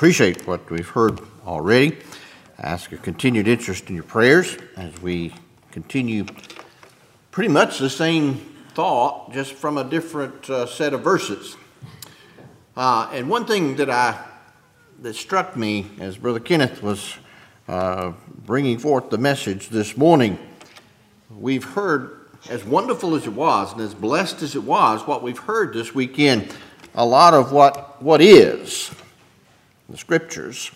appreciate what we've heard already. I ask your continued interest in your prayers as we continue pretty much the same thought, just from a different set of verses. And one thing that struck me as Brother Kenneth was bringing forth the message this morning, we've heard, as wonderful as it was and as blessed as it was, what we've heard this weekend, a lot of what is the Scriptures.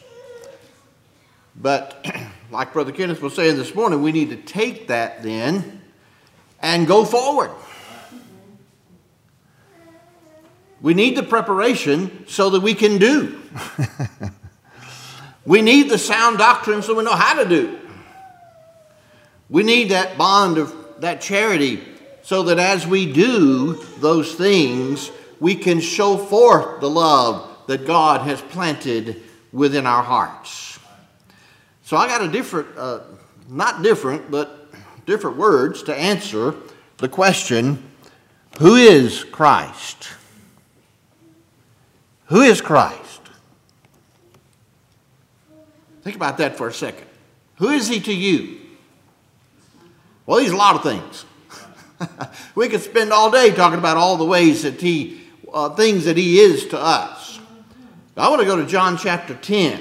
But like Brother Kenneth was saying this morning, we need to take that then and go forward. We need the preparation so that we can do. We need the sound doctrine so we know how to do. We need that bond of that charity so that as we do those things, we can show forth the love that God has planted within our hearts. So I got a different words to answer the question, who is Christ? Who is Christ? Think about that for a second. Who is he to you? Well, he's a lot of things. We could spend all day talking about all the ways that things that he is to us. I want to go to John chapter 10.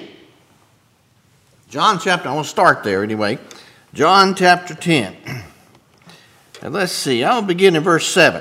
I want to start there anyway. John chapter 10. And let's see, I'll begin in verse 7.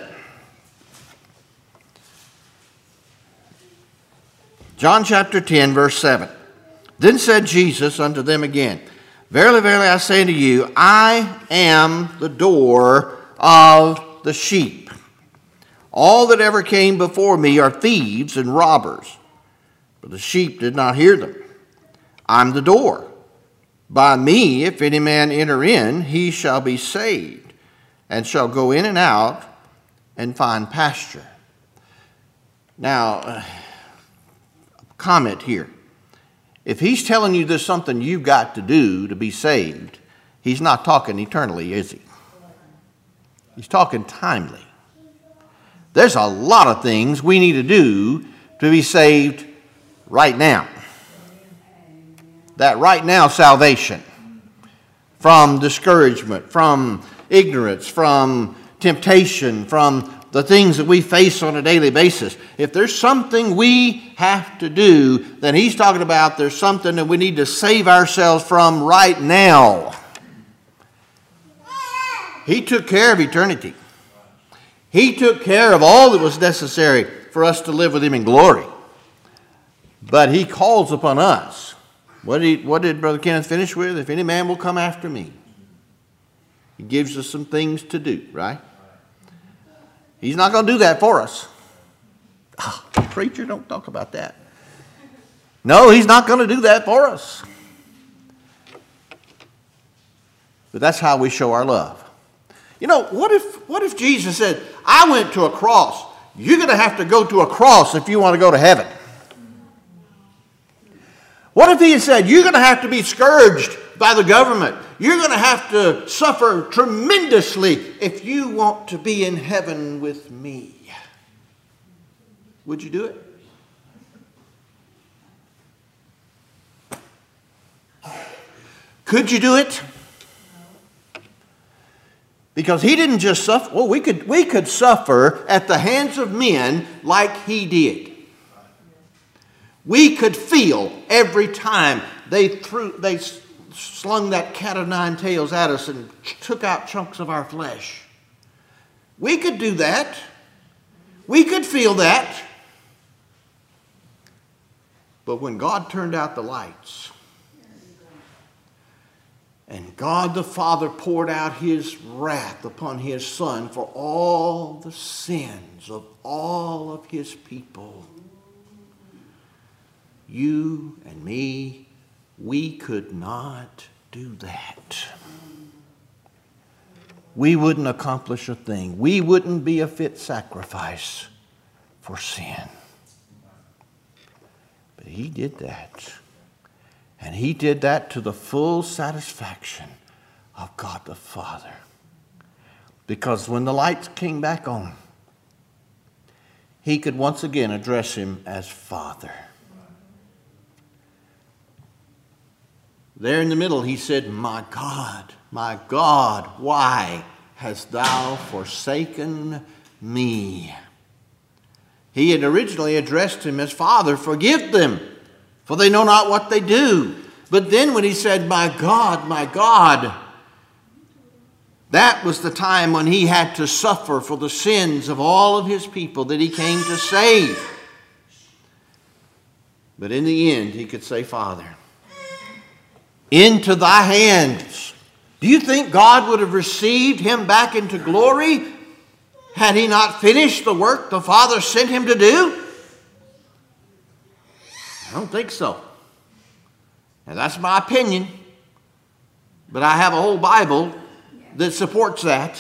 John chapter 10, verse 7. Then said Jesus unto them again, Verily, verily, I say unto you, I am the door of the sheep. All that ever came before me are thieves and robbers, but the sheep did not hear them. I'm the door. By me, if any man enter in, he shall be saved, and shall go in and out and find pasture. Now, comment here. If he's telling you there's something you've got to do to be saved, he's not talking eternally, is he? He's talking timely. There's a lot of things we need to do to be saved right now. That right now salvation from discouragement, from ignorance, from temptation, from the things that we face on a daily basis. If there's something we have to do, then he's talking about there's something that we need to save ourselves from right now. He took care of eternity. He took care of all that was necessary for us to live with him in glory. But he calls upon us. What did Brother Kenneth finish with? If any man will come after me. He gives us some things to do, right? He's not going to do that for us. Oh, preacher, don't talk about that. No, he's not going to do that for us. But that's how we show our love. You know, what if Jesus said, I went to a cross. You're going to have to go to a cross if you want to go to heaven. What if he had said, you're going to have to be scourged by the government. You're going to have to suffer tremendously if you want to be in heaven with me. Would you do it? Could you do it? Because he didn't just suffer. Well, we could suffer at the hands of men like he did. We could feel every time they slung that cat of nine tails at us and took out chunks of our flesh. We could do that. We could feel that. But when God turned out the lights and God the Father poured out his wrath upon his Son for all the sins of all of his people, you and me, we could not do that. We wouldn't accomplish a thing. We wouldn't be a fit sacrifice for sin. But he did that. And he did that to the full satisfaction of God the Father. Because when the lights came back on, he could once again address him as Father. There in the middle, he said, my God, why hast thou forsaken me? He had originally addressed him as Father, forgive them, for they know not what they do. But then when he said, my God, that was the time when he had to suffer for the sins of all of his people that he came to save. But in the end, he could say, Father, into thy hands. Do you think God would have received him back into glory had he not finished the work the Father sent him to do? I don't think so. Now that's my opinion, but I have a whole Bible that supports that.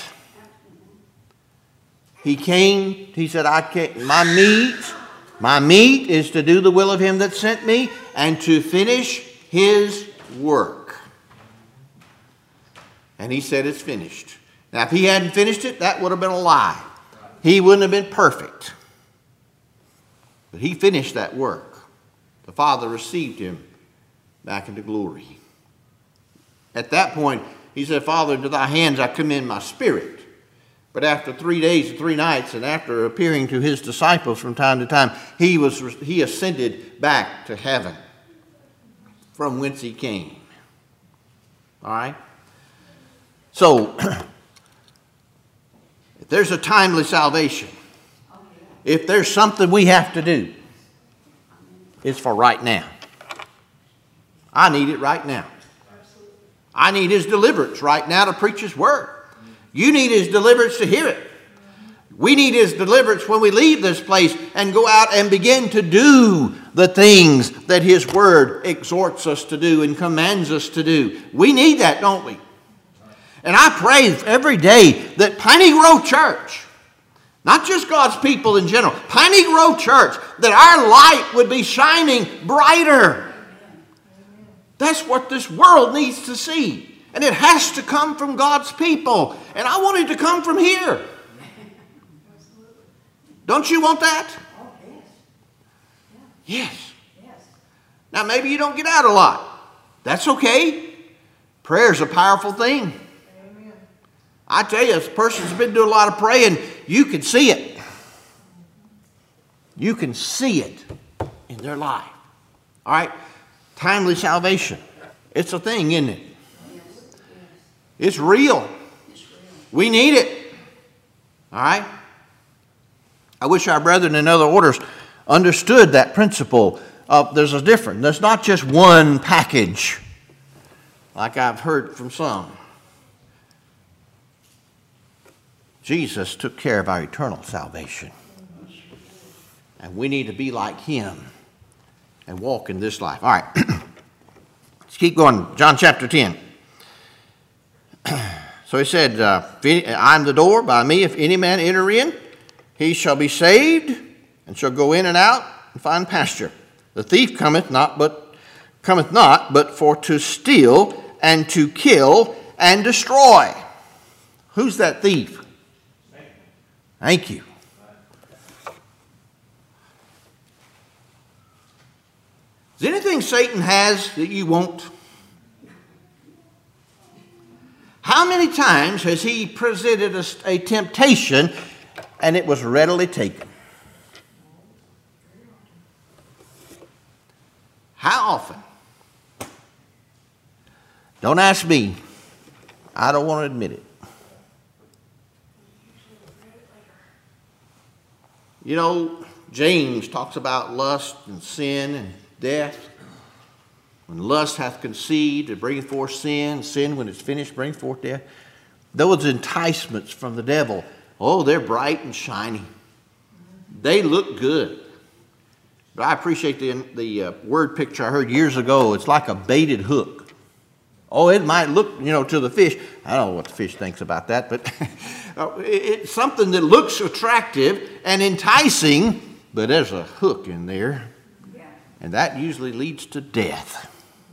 He came, he said, my meat is to do the will of him that sent me and to finish his work. And he said it's finished. Now if he hadn't finished it, that would have been a lie. He wouldn't have been perfect. But he finished that work. The Father received him back into glory. At that point, he said, Father, into thy hands I commend my spirit. But after 3 days and 3 nights, and after appearing to his disciples from time to time, he ascended back to heaven, from whence he came. All right? So, if there's a timely salvation, if there's something we have to do, it's for right now. I need it right now. I need his deliverance right now to preach his word. You need his deliverance to hear it. We need his deliverance when we leave this place and go out and begin to do the things that his word exhorts us to do and commands us to do. We need that, don't we? And I pray every day that Piney Grove Church, not just God's people in general, Piney Grove Church, that our light would be shining brighter. That's what this world needs to see. And it has to come from God's people. And I want it to come from here. Don't you want that? Yes. Now maybe you don't get out a lot. That's okay. Prayer is a powerful thing. I tell you, if a person's been doing a lot of praying, you can see it. You can see it in their life. All right? Timely salvation. It's a thing, isn't it? It's real. We need it. All right? I wish our brethren in other orders understood that principle of there's a difference. There's not just one package like I've heard from some. Jesus took care of our eternal salvation. And we need to be like him and walk in this life. All right. Let's keep going. John chapter 10. So he said, I am the door. By me, if any man enter in, he shall be saved and shall go in and out and find pasture. The thief cometh not, but for to steal and to kill and destroy. Who's that thief? Thank you. Is there anything Satan has that you won't? How many times has he presented a temptation and it was readily taken? How often? Don't ask me. I don't want to admit it. You know, James talks about lust and sin and death. When lust hath conceived, it bringeth forth sin. Sin, when it's finished, brings forth death. Those enticements from the devil, oh, they're bright and shiny. They look good. But I appreciate the word picture I heard years ago. It's like a baited hook. Oh, it might look, to the fish. I don't know what the fish thinks about that, but it's something that looks attractive and enticing, but there's a hook in there. And that usually leads to death.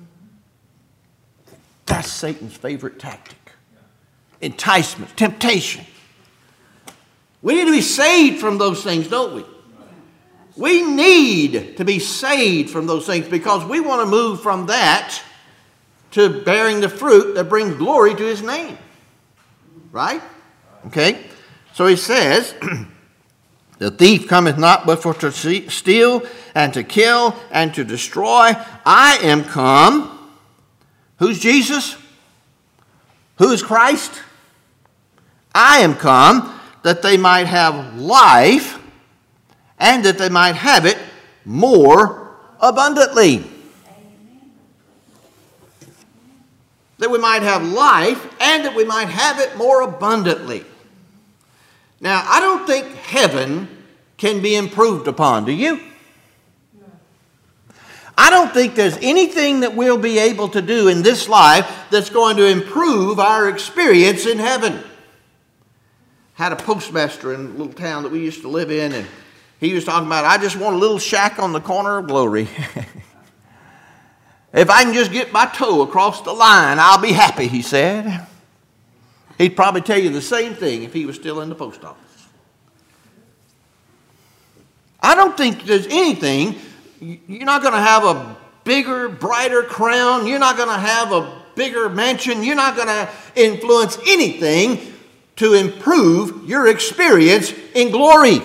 That's Satan's favorite tactic. Enticement, temptation. We need to be saved from those things, don't we? We need to be saved from those things because we want to move from that to bearing the fruit that brings glory to his name. Right? Okay? So he says, the thief cometh not but for to steal and to kill and to destroy. I am come. Who's Jesus? Who's Christ? I am come that they might have life and that they might have it more abundantly. That we might have life and that we might have it more abundantly. Now, I don't think heaven can be improved upon, do you? I don't think there's anything that we'll be able to do in this life that's going to improve our experience in heaven. Had a postmaster in a little town that we used to live in, and he was talking about, I just want a little shack on the corner of glory. If I can just get my toe across the line, I'll be happy, he said. He'd probably tell you the same thing if he was still in the post office. I don't think there's anything. You're not going to have a bigger, brighter crown. You're not going to have a bigger mansion. You're not going to influence anything to improve your experience in glory.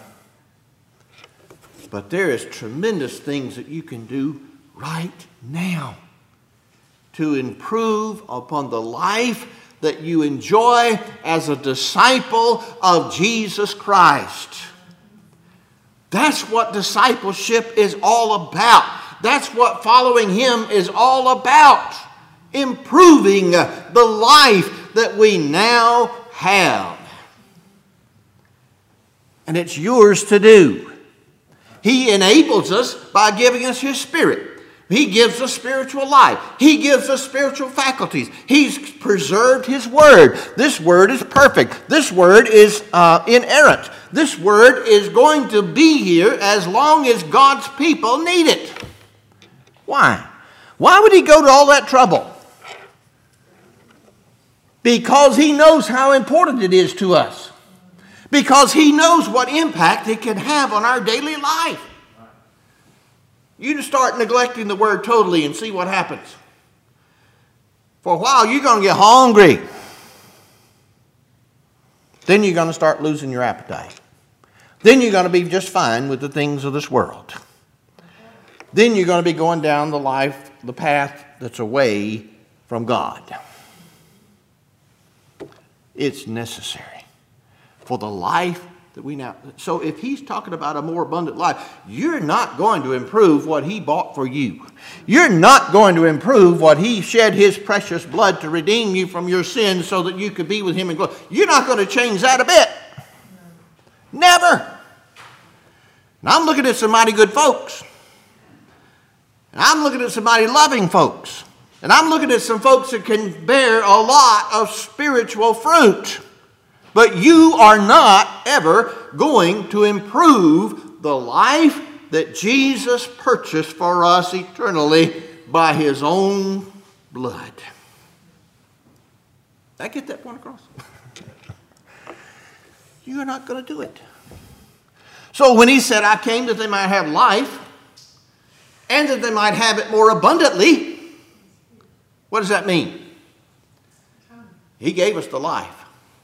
But there is tremendous things that you can do right now to improve upon the life that you enjoy as a disciple of Jesus Christ. That's what discipleship is all about. That's what following him is all about. Improving the life that we now have. And it's yours to do. He enables us by giving us his Spirit. He gives us spiritual life. He gives us spiritual faculties. He's preserved his word. This word is perfect. This word is inerrant. This word is going to be here as long as God's people need it. Why? Why would he go to all that trouble? Because he knows how important it is to us. Because he knows what impact it can have on our daily life. You just start neglecting the word totally and see what happens. For a while, you're going to get hungry. Then you're going to start losing your appetite. Then you're going to be just fine with the things of this world. Then you're going to be going down the path that's away from God. It's necessary for the life that we now. So if he's talking about a more abundant life, you're not going to improve what he bought for you. You're not going to improve what he shed his precious blood to redeem you from your sins so that you could be with him in glory. You're not going to change that a bit. Never. And I'm looking at some mighty good folks. And I'm looking at some mighty loving folks. And I'm looking at some folks that can bear a lot of spiritual fruit. But you are not ever going to improve the life that Jesus purchased for us eternally by his own blood. Did I get that point across? You are not going to do it. So when he said, I came that they might have life and that they might have it more abundantly, what does that mean? He gave us the life.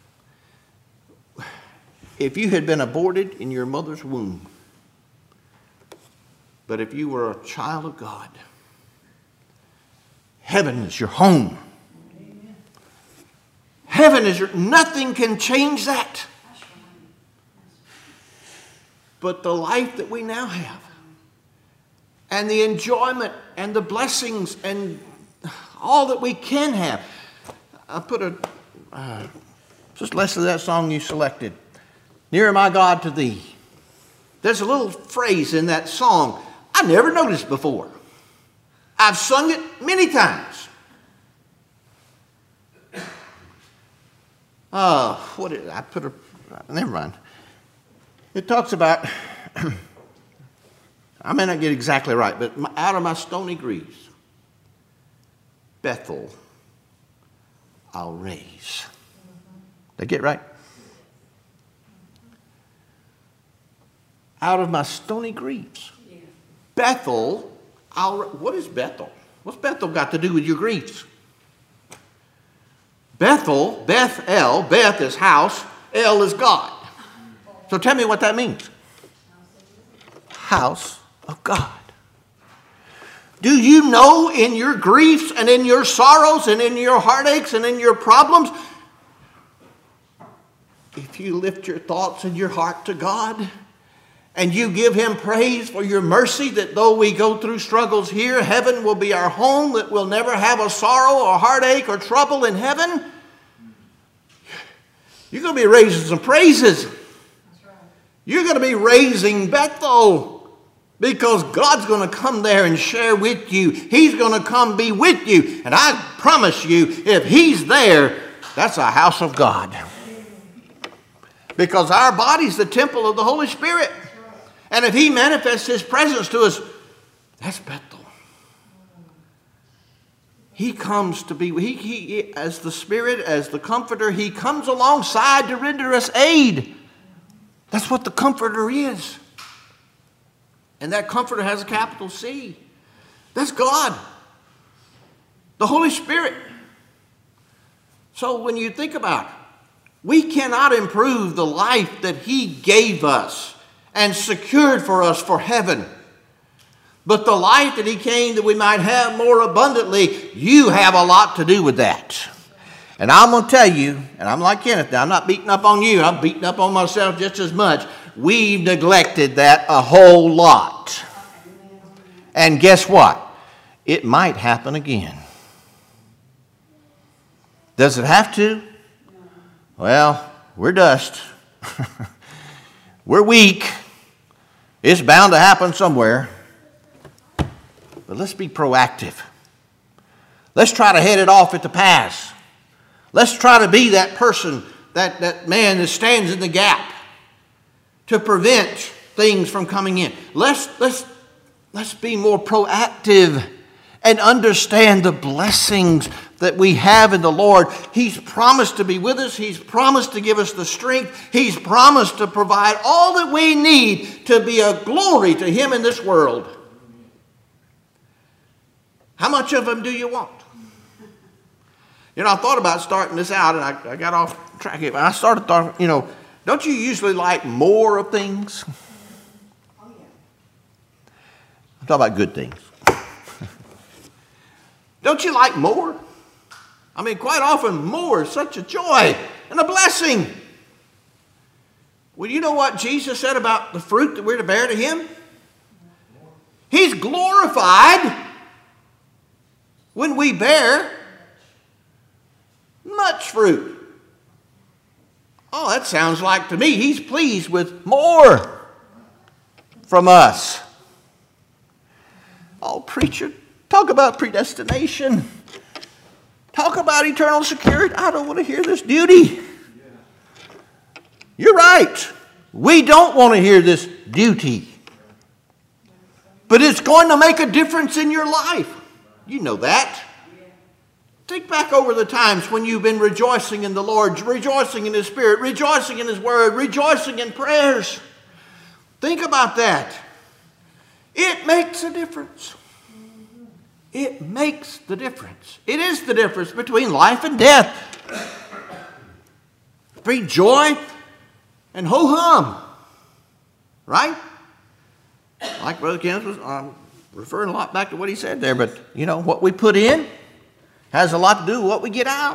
If you had been aborted in your mother's womb, but if you were a child of God, heaven is your home. Amen. Heaven is nothing can change that. But the life that we now have, and the enjoyment and the blessings and all that we can have. I put just less of that song you selected. Nearer my God to thee. There's a little phrase in that song I never noticed before. I've sung it many times. Never mind. It talks about, I may not get exactly right, but out of my stony griefs, Bethel I'll raise. Did I get it right? Out of my stony griefs. Yeah. Bethel, what is Bethel? What's Bethel got to do with your griefs? Bethel, Beth-El, Beth is house, El is God. So tell me what that means. House of God. Do you know in your griefs and in your sorrows and in your heartaches and in your problems, if you lift your thoughts and your heart to God and you give Him praise for your mercy, that though we go through struggles here, heaven will be our home, that we'll never have a sorrow or heartache or trouble in heaven, you're going to be raising some praises. You're going to be raising Bethel, because God's going to come there and share with you. He's going to come be with you. And I promise you, if He's there, that's a house of God. Because our body's the temple of the Holy Spirit. And if He manifests His presence to us, that's Bethel. He comes to be, he as the Spirit, as the Comforter, He comes alongside to render us aid. That's what the Comforter is. And that Comforter has a capital C. That's God. The Holy Spirit. So when you think about it, we cannot improve the life that He gave us and secured for us for heaven. But the life that He came that we might have more abundantly, you have a lot to do with that. And I'm going to tell you, and I'm like Kenneth now, I'm not beating up on you, I'm beating up on myself just as much. We've neglected that a whole lot. And guess what? It might happen again. Does it have to? Well, we're dust. We're weak. It's bound to happen somewhere. But let's be proactive. Let's try to head it off at the pass. Let's try to be that person, that man that stands in the gap to prevent things from coming in. Let's be more proactive and understand the blessings that we have in the Lord. He's promised to be with us. He's promised to give us the strength. He's promised to provide all that we need to be a glory to Him in this world. How much of Him do you want? You know, I thought about starting this out, and I got off track. I started thought, don't you usually like more of things? Oh, yeah. I'm talking about good things. Don't you like more? I mean, quite often, more is such a joy and a blessing. Well, you know what Jesus said about the fruit that we're to bear to Him? He's glorified when we bear much fruit. Oh, that sounds like to me He's pleased with more from us. Oh, preacher, talk about predestination. Talk about eternal security. I don't want to hear this duty. You're right. We don't want to hear this duty. But it's going to make a difference in your life. You know that. Think back over the times when you've been rejoicing in the Lord, rejoicing in His Spirit, rejoicing in His Word, rejoicing in prayers. Think about that. It makes a difference. It makes the difference. It is the difference between life and death. Between joy and ho-hum. Right? Like Brother Kenneth was referring a lot back to what he said there, but what we put in has a lot to do with what we get out.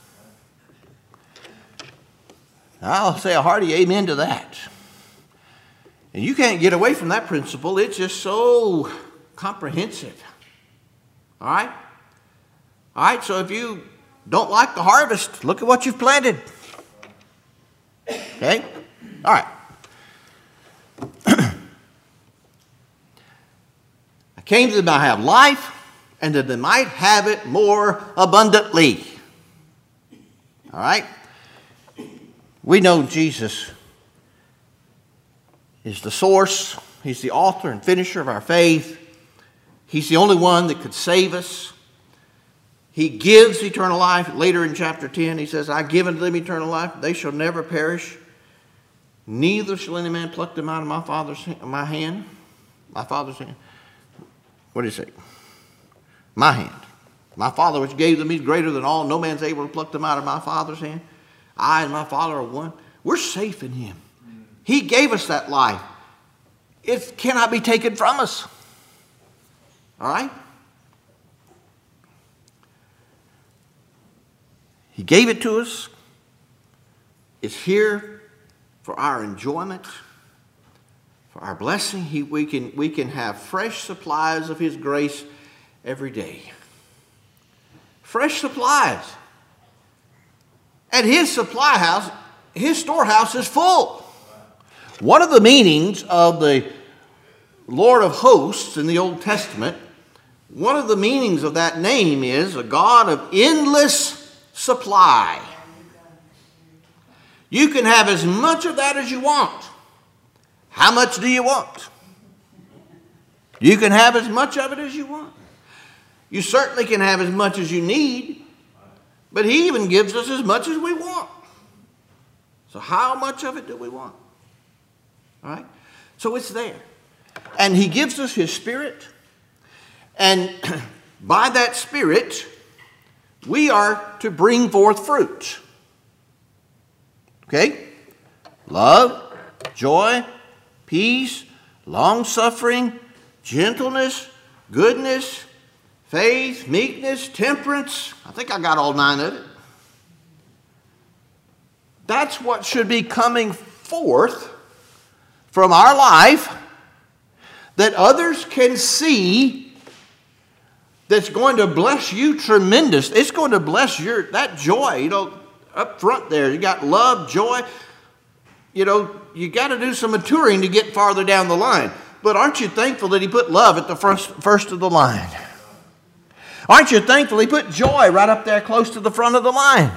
I'll say a hearty amen to that. And you can't get away from that principle. It's just so comprehensive. All right? All right, so if you don't like the harvest, look at what you've planted. Okay? All right. I came that they might have life, and that they might have it more abundantly. All right? We know Jesus is the source. He's the author and finisher of our faith. He's the only one that could save us. He gives eternal life. Later in chapter 10, He says, I give unto them eternal life. They shall never perish. Neither shall any man pluck them out of my Father's hand. My Father's hand. What did He say? my hand. My Father which gave them is greater than all. No man's able to pluck them out of my Father's hand. I and my Father are one. We're safe in him. He gave us that life. It cannot be taken from us. All right? He gave it to us. It's here for our enjoyment, for our blessing. We can have fresh supplies of his grace every day. Fresh supplies. And his supply house, his storehouse is full. One of the meanings of the Lord of hosts in the Old Testament, one of the meanings of that name is a God of endless supply. You can have as much of that as you want. How much do you want? You can have as much of it as you want. You certainly can have as much as you need, but he even gives us as much as we want. So how much of it do we want? All right? So it's there. And he gives us his Spirit, and by that Spirit, we are to bring forth fruit. Okay? Love, joy, peace, long-suffering, gentleness, goodness, faith, meekness, temperance. I think I got all 9 of it. That's what should be coming forth from our life that others can see, that's going to bless you tremendous. It's going to bless that joy, up front there. You got love, joy. You got to do some maturing to get farther down the line. But aren't you thankful that he put love at the first of the line? Aren't you thankful he put joy right up there close to the front of the line?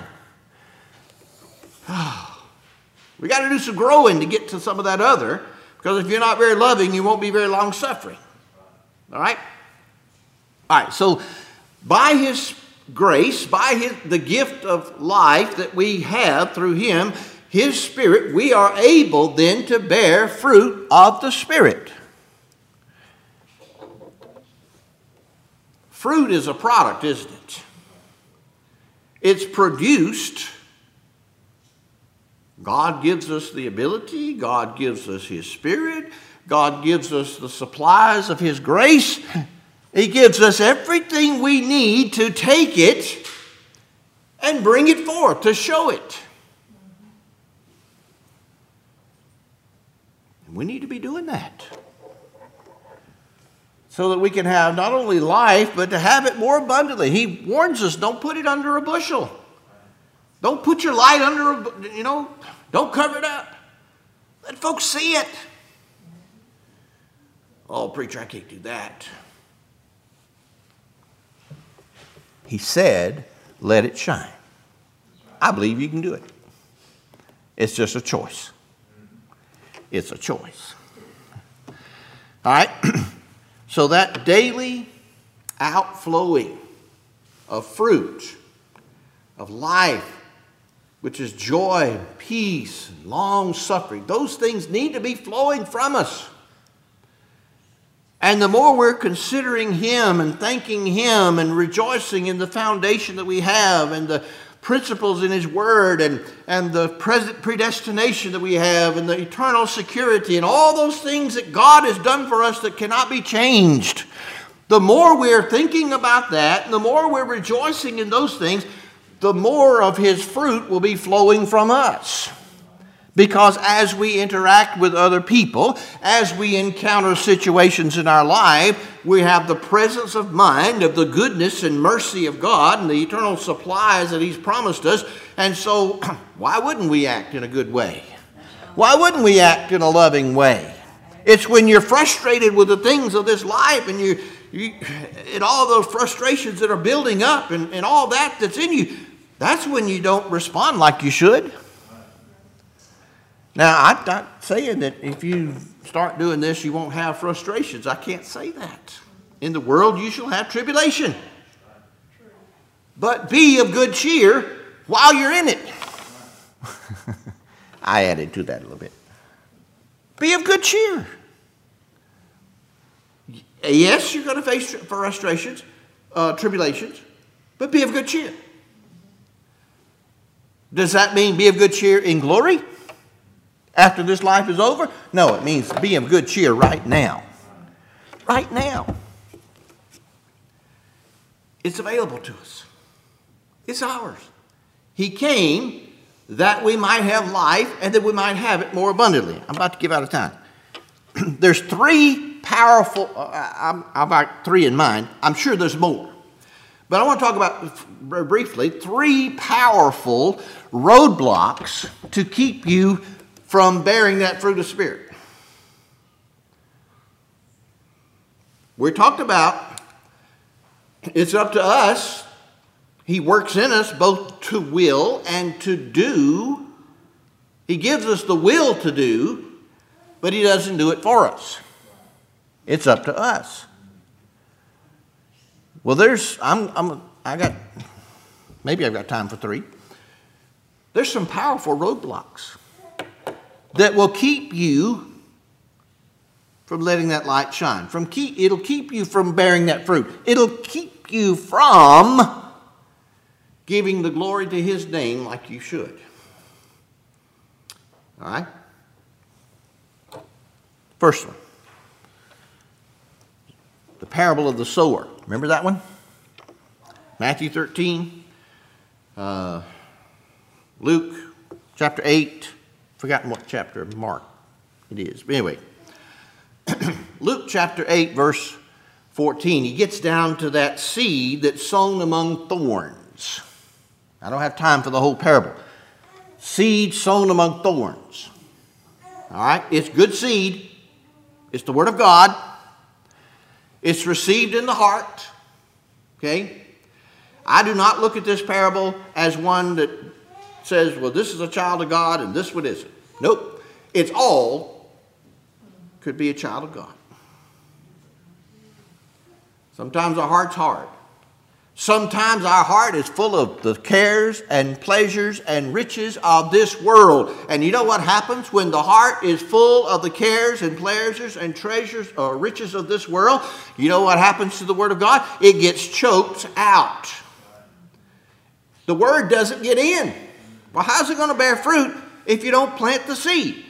We got to do some growing to get to some of that other, because if you're not very loving, you won't be very long-suffering. All right? All right, so by his grace, by the gift of life that we have through him, his Spirit, we are able then to bear fruit of the Spirit. Fruit is a product, isn't it? It's produced. God gives us the ability. God gives us his Spirit. God gives us the supplies of his grace. He gives us everything we need to take it and bring it forth, to show it. And we need to be doing that, so that we can have not only life, but to have it more abundantly. He warns us, don't put it under a bushel. Don't put your light under don't cover it up. Let folks see it. Oh, preacher, I can't do that. He said, let it shine. I believe you can do it. It's just a choice. It's a choice. All right? So that daily outflowing of fruit, of life, which is joy, peace, long-suffering, those things need to be flowing from us. And the more we're considering him and thanking him and rejoicing in the foundation that we have and the principles in his word and the present predestination that we have and the eternal security and all those things that God has done for us that cannot be changed, the more we're thinking about that, the more we're rejoicing in those things, the more of his fruit will be flowing from us. Because as we interact with other people, as we encounter situations in our life, we have the presence of mind of the goodness and mercy of God and the eternal supplies that he's promised us. And so, why wouldn't we act in a good way? Why wouldn't we act in a loving way? It's when you're frustrated with the things of this life and and all those frustrations that are building up and all that's in you, that's when you don't respond like you should. Now, I'm not saying that if you start doing this, you won't have frustrations. I can't say that. In the world, you shall have tribulation. But be of good cheer while you're in it. I added to that a little bit. Be of good cheer. Yes, you're going to face frustrations, tribulations, but be of good cheer. Does that mean be of good cheer in glory after this life is over? No, it means be of good cheer right now. Right now. It's available to us. It's ours. He came that we might have life and that we might have it more abundantly. I'm about to give out of time. There's three powerful, I've got three in mind. I'm sure there's more. But I want to talk about, briefly, three powerful roadblocks to keep you from bearing that fruit of Spirit. We talked about it's up to us. He works in us both to will and to do. He gives us the will to do, but he doesn't do it for us. It's up to us. Well, maybe I've got time for three. There's some powerful roadblocks that will keep you from letting that light shine. It'll keep you from bearing that fruit. It'll keep you from giving the glory to his name like you should. All right? First one. The parable of the sower. Remember that one? Matthew 13. Luke chapter 8. Forgotten what chapter of Mark it is. But anyway. Luke chapter 8 verse 14. He gets down to that seed that's sown among thorns. I don't have time for the whole parable. Seed sown among thorns. All right? It's good seed. It's the Word of God. It's received in the heart. Okay? I do not look at this parable as one that says, well, this is a child of God and this one isn't. Nope. It's all could be a child of God. Sometimes our heart's hard. Sometimes our heart is full of the cares and pleasures and riches of this world. And you know what happens when the heart is full of the cares and pleasures and treasures or riches of this world? You know what happens to the Word of God? It gets choked out. The Word doesn't get in. Well, how's it going to bear fruit if you don't plant the seed?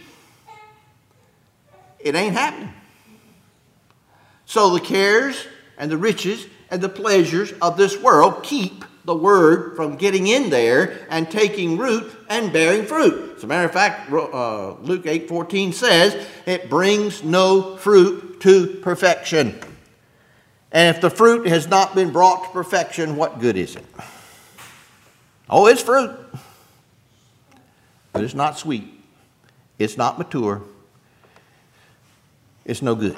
It ain't happening. So the cares and the riches and the pleasures of this world keep the Word from getting in there and taking root and bearing fruit. As a matter of fact, Luke 8:14 says, it brings no fruit to perfection. And if the fruit has not been brought to perfection, what good is it? Oh, it's fruit. But it's not sweet. It's not mature. It's no good.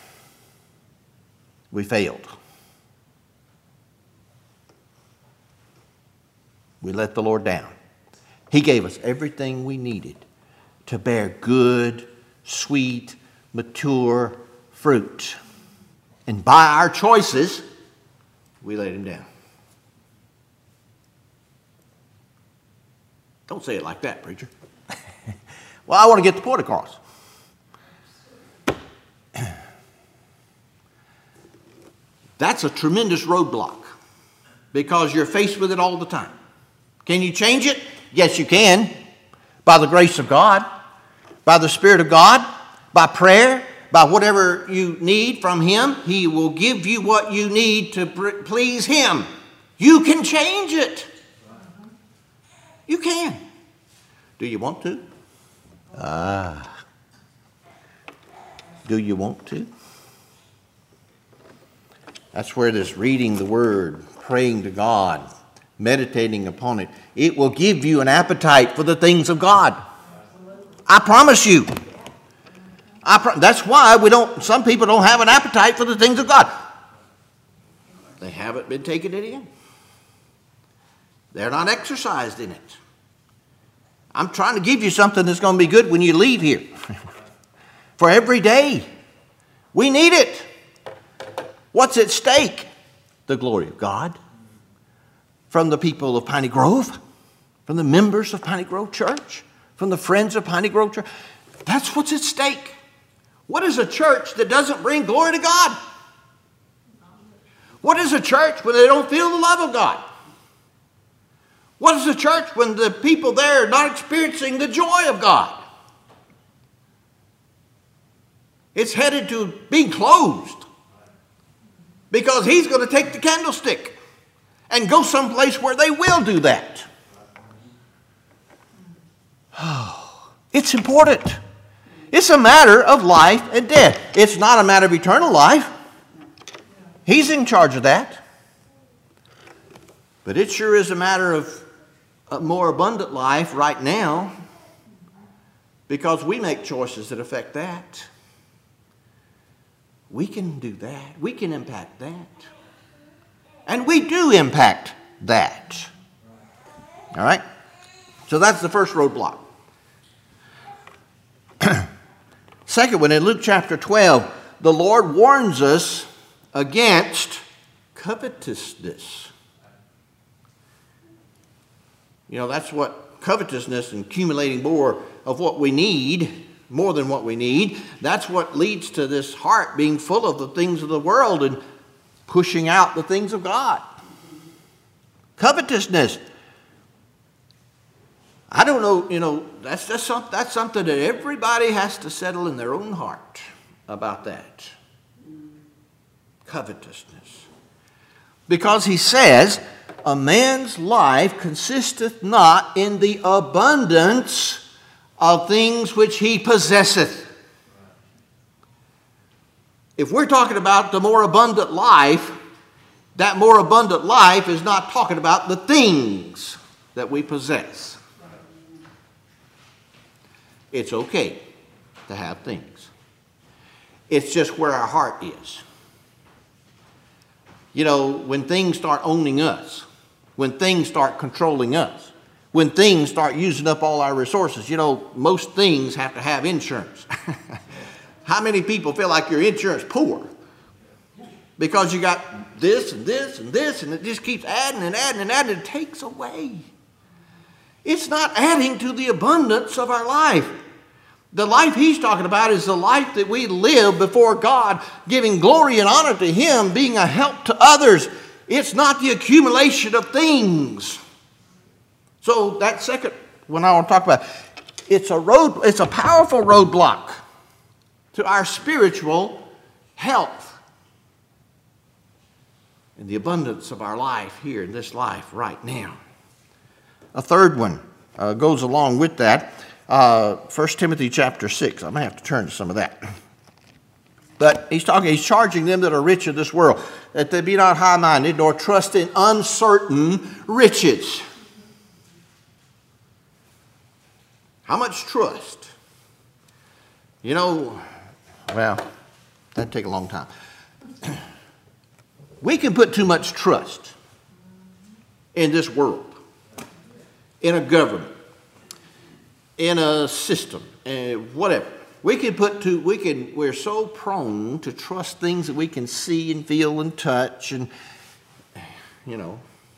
We failed. We let the Lord down. He gave us everything we needed to bear good, sweet, mature fruit. And by our choices, we let him down. Don't say it like that, preacher. Well, I want to get the point across. That's a tremendous roadblock because you're faced with it all the time. Can you change it? Yes, you can. By the grace of God, by the Spirit of God, by prayer, by whatever you need from him. He will give you what you need to please him. You can change it. You can. Do you want to? Do you want to? That's where this reading the Word, praying to God, meditating upon it, it will give you an appetite for the things of God. I promise you. That's why some people don't have an appetite for the things of God. They haven't been taking it in. They're not exercised in it. I'm trying to give you something that's going to be good when you leave here. For every day. We need it. What's at stake? The glory of God. From the people of Piney Grove. From the members of Piney Grove Church. From the friends of Piney Grove Church. That's what's at stake. What is a church that doesn't bring glory to God? What is a church when they don't feel the love of God? What is a church when the people there are not experiencing the joy of God? It's headed to being closed because he's going to take the candlestick and go someplace where they will do that. Oh, it's important. It's a matter of life and death. It's not a matter of eternal life. He's in charge of that. But it sure is a matter of a more abundant life right now because we make choices that affect that. We can do that. We can impact that. And we do impact that. All right? So that's the first roadblock. Second one, in Luke chapter 12, the Lord warns us against covetousness. You know, that's what covetousness and accumulating more of what we need, more than what we need, that's what leads to this heart being full of the things of the world and pushing out the things of God. Covetousness. I don't know, you know, that's something that everybody has to settle in their own heart about that. Covetousness. Because he says, a man's life consisteth not in the abundance of things which he possesseth. If we're talking about the more abundant life, that more abundant life is not talking about the things that we possess. It's okay to have things. It's just where our heart is. You know, when things start owning us, when things start controlling us, when things start using up all our resources, you know, most things have to have insurance. How many people feel like you're insurance poor? Because you got this and this and this, and it just keeps adding and adding and adding. It takes away. It's not adding to the abundance of our life. The life he's talking about is the life that we live before God, giving glory and honor to him, being a help to others. It's not the accumulation of things. So that second one I want to talk about, it's a powerful roadblock to our spiritual health and the abundance of our life here in this life right now. A third one goes along with that. 1 Timothy chapter 6. I'm going to have to turn to some of that. But he's charging them that are rich in this world, that they be not high-minded, nor trust in uncertain riches. How much trust? You know, well, that'd take a long time. We can put too much trust in this world, in a government, in a system, whatever. We're so prone to trust things that we can see and feel and touch and, you know.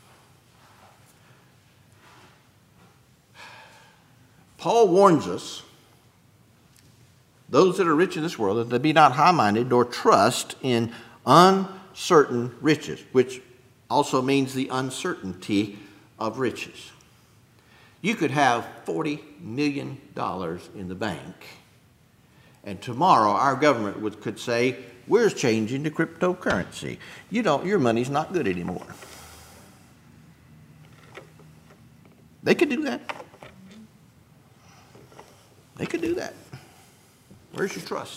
Paul warns us, those that are rich in this world, that they be not high-minded nor trust in uncertain riches, which also means the uncertainty of riches. You could have $40 million in the bank, and tomorrow our government could say, we're changing to cryptocurrency. Your money's not good anymore. They could do that. They could do that. Where's your trust?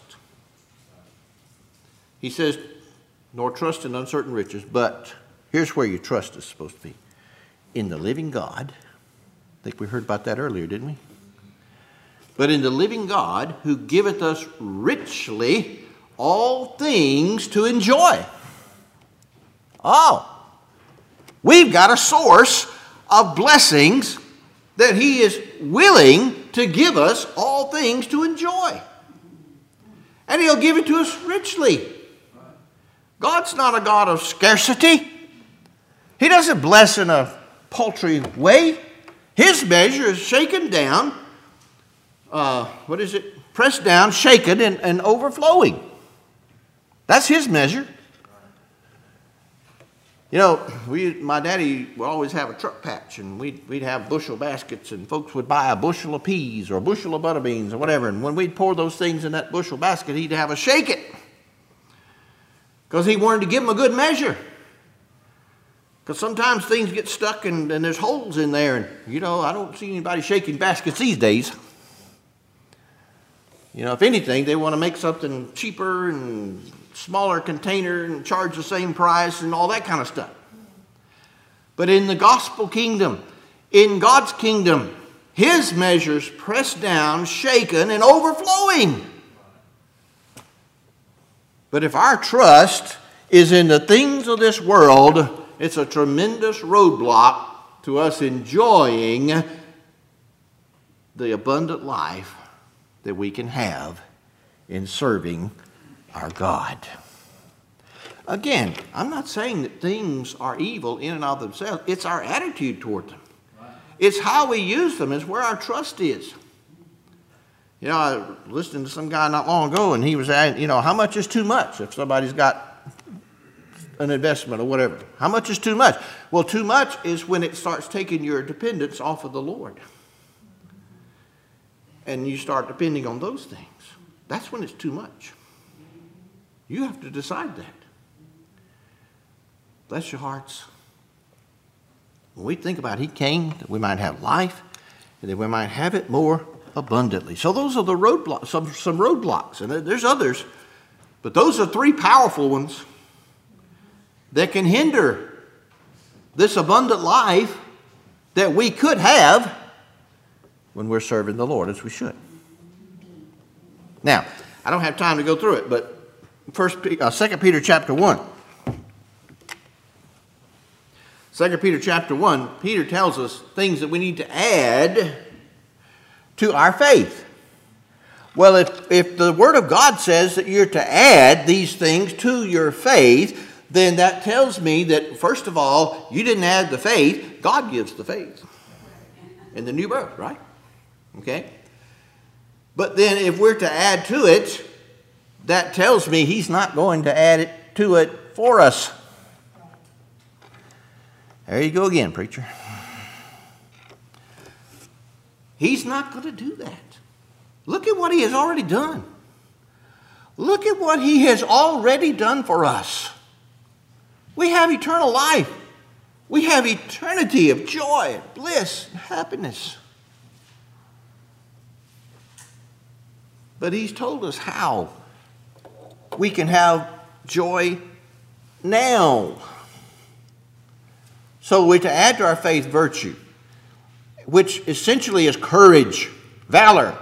He says, nor trust in uncertain riches, but here's where your trust is supposed to be. In the living God. I think we heard about that earlier, didn't we? But in the living God, who giveth us richly all things to enjoy. Oh, we've got a source of blessings that he is willing to give us all things to enjoy. And he'll give it to us richly. God's not a God of scarcity. He doesn't bless in a paltry way. His measure is shaken down. Pressed down, shaken, and overflowing. That's his measure. You know, my daddy would always have a truck patch, and we'd have bushel baskets, and folks would buy a bushel of peas or a bushel of butter beans or whatever. And when we'd pour those things in that bushel basket, he'd have us shake it because he wanted to give them a good measure. Because sometimes things get stuck and there's holes in there. And, you know, I don't see anybody shaking baskets these days. You know, if anything, they want to make something cheaper and smaller container and charge the same price and all that kind of stuff. But in the gospel kingdom, in God's kingdom, his measures pressed down, shaken, and overflowing. But if our trust is in the things of this world, it's a tremendous roadblock to us enjoying the abundant life that we can have in serving our God. Again, I'm not saying that things are evil in and of themselves. It's our attitude toward them. It's how we use them. It's where our trust is. You know, I was listening to some guy not long ago, and he was asking, you know, how much is too much if somebody's got an investment or whatever? How much is too much? Well, too much is when it starts taking your dependence off of the Lord. And you start depending on those things. That's when it's too much. You have to decide that. Bless your hearts. When we think about he came that we might have life and that we might have it more abundantly. So those are the roadblocks, some roadblocks. And there's others, but those are three powerful ones that can hinder this abundant life that we could have when we're serving the Lord as we should. Now, I don't have time to go through it, but 2 Peter chapter 1. 2 Peter chapter 1, Peter tells us things that we need to add to our faith. Well, if the Word of God says that you're to add these things to your faith, then that tells me that, first of all, you didn't add the faith. God gives the faith in the new birth, right? Okay? But then if we're to add to it, that tells me he's not going to add it to it for us. There you go again, preacher. He's not going to do that. Look at what he has already done. Look at what he has already done for us. We have eternal life. We have eternity of joy, bliss, and happiness. But he's told us how we can have joy now. So we're to add to our faith virtue, which essentially is courage, valor.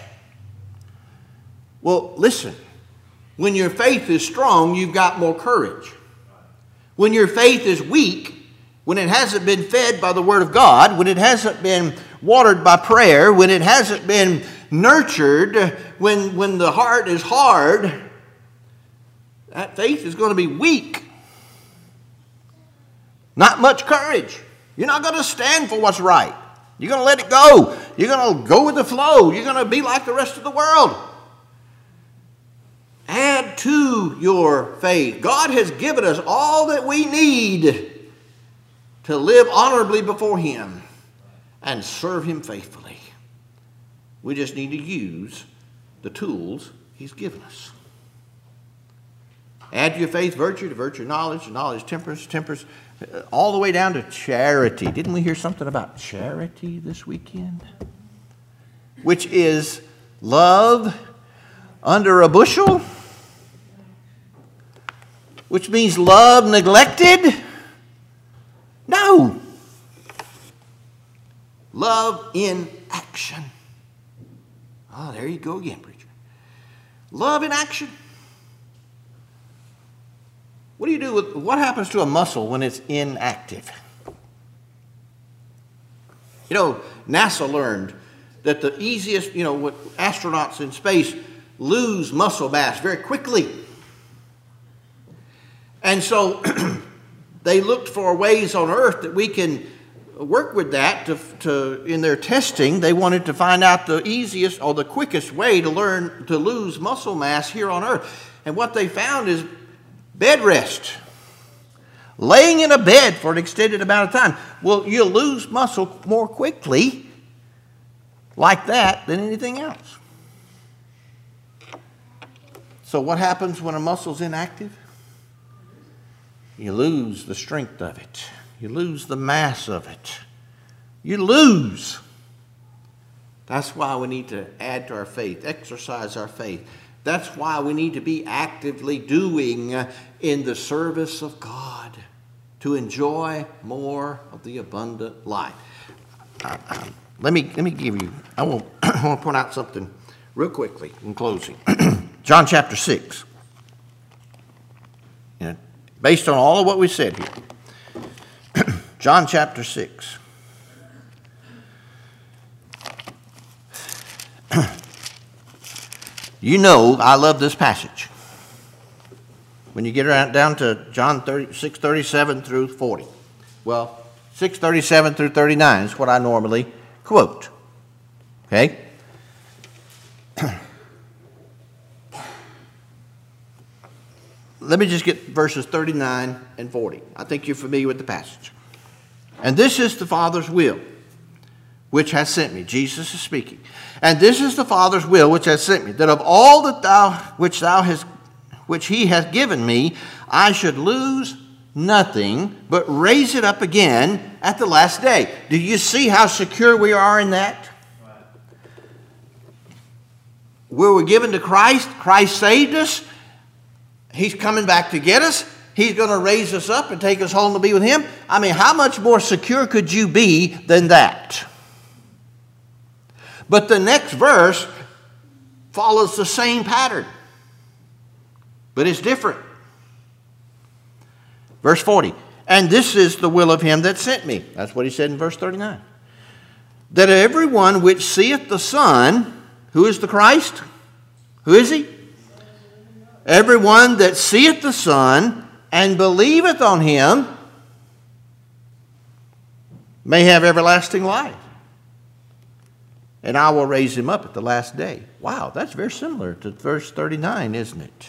Well, listen, when your faith is strong, you've got more courage. When your faith is weak, when it hasn't been fed by the Word of God, when it hasn't been watered by prayer, when it hasn't been nurtured, when the heart is hard, that faith is going to be weak. Not much courage. You're not going to stand for what's right. You're going to let it go. You're going to go with the flow. You're going to be like the rest of the world. Add to your faith. God has given us all that we need to live honorably before Him and serve Him faithfully. We just need to use the tools He's given us. Add to your faith virtue, to virtue knowledge, knowledge temperance, temperance, all the way down to charity. Didn't we hear something about charity this weekend? Which is love under a bushel, which means love neglected. No. Love in action. Oh, there you go again, preacher. Love in action. What do you do with, what happens to a muscle when it's inactive? You know, NASA learned that the easiest, what astronauts in space lose muscle mass very quickly. And so they looked for ways on Earth that we can work with that to in their testing. They wanted to find out the easiest or the quickest way to learn to lose muscle mass here on Earth. And what they found is bed rest. laying in a bed for an extended amount of time. Well, you'll lose muscle more quickly like that than anything else. So what happens when a muscle's inactive? You lose the strength of it. You lose the mass of it. You lose. That's why we need to add to our faith, exercise our faith. That's why we need to be actively doing in the service of God to enjoy more of the abundant life. Let me give you, I want to point out something real quickly in closing. John chapter 6. Based on all of what we said here. John chapter 6. You know I love this passage. When you get around down to John 6:37 through 40. Well, 6:37 through 39 is what I normally quote. Okay? Let me just get verses 39 and 40. I think you're familiar with the passage. And this is the Father's will, which has sent me. Jesus is speaking. And this is the Father's will which has sent me, that of all that which he hath given me, I should lose nothing, but raise it up again at the last day. Do you see how secure we are in that? We were given to Christ. Christ saved us. He's coming back to get us. He's going to raise us up and take us home to be with him. I mean, how much more secure could you be than that? But the next verse follows the same pattern, but it's different. Verse 40, and this is the will of him that sent me. That's what he said in verse 39. That everyone which seeth the Son, who is the Christ? Who is he? Everyone that seeth the Son and believeth on him may have everlasting life. And I will raise him up at the last day. Wow, that's very similar to verse 39, isn't it?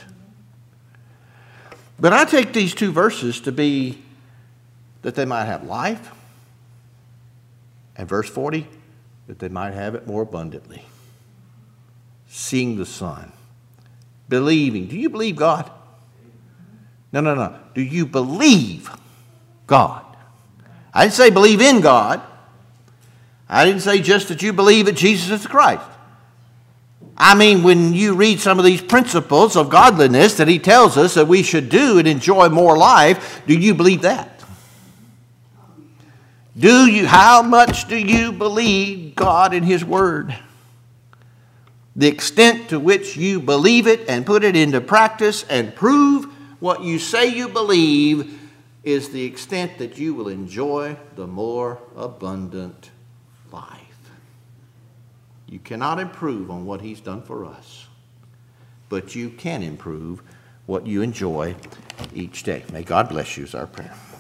But I take these two verses to be that they might have life, and verse 40, that they might have it more abundantly. Seeing the Son. Believing. Do you believe God? No. Do you believe God? I didn't say believe in God. I didn't say just that you believe that Jesus is the Christ. I mean, when you read some of these principles of godliness that he tells us that we should do and enjoy more life, do you believe that? How much do you believe God in his word? The extent to which you believe it and put it into practice and prove what you say you believe is the extent that you will enjoy the more abundant life. You cannot improve on what he's done for us, but you can improve what you enjoy each day. May God bless you is our prayer.